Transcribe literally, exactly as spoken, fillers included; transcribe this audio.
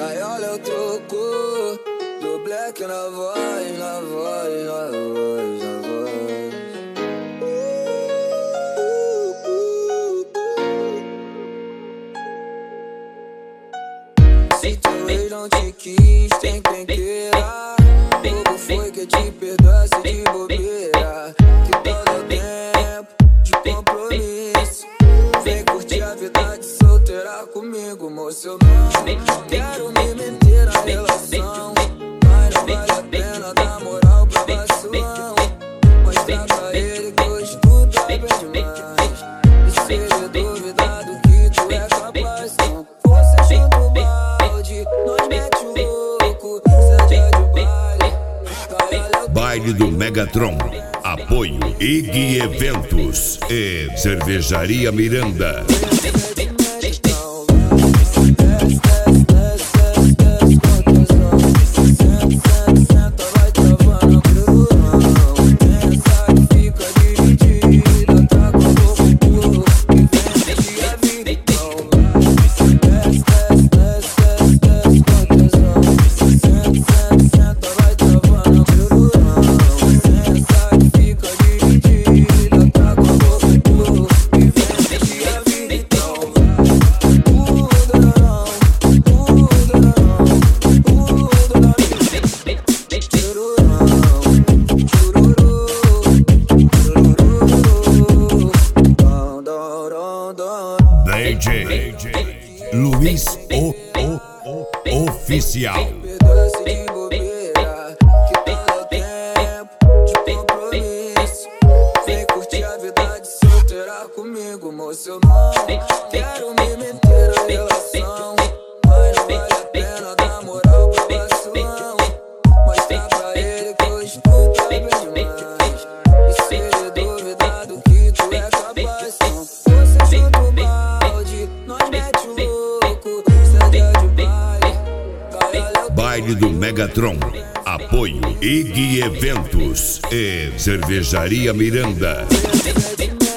Aí olha o troco do Black na voz, na voz, na voz, na voz. Se teu ex não te quis, tem quem queira. Como foi que te perdoasse de bobeira? Que todo tempo de compromisso. Vem curtir a vida de solteira comigo, moço. Eu não quero me meter na relação, mas não vale a pena dar moral pra vacilão. Mostrar pra ele que hoje tu tá bem demais. E se ele duvidar do que tu é capaz, não fosse junto o balde, nós mete o louco, seja de baile. Baile do Megatron. Apoio I G Eventos e Cervejaria Miranda. D J Luiz o, o, o Oficial. Perdoa-se de bobeira, que todo tempo de compromisso. Vem curtir a vida de solteira comigo, moço. Eu não quero me meter na relação, mas não vale a pena dar moral pra vacilão. Mostrar pra ele que hoje tu tá bem demais. E se ele duvidar do que tu é capaz, não fosse junto o balde, nós mete o louco, seja de baile. Baile do Megatron. Apoio I G Eventos e Cervejaria Miranda.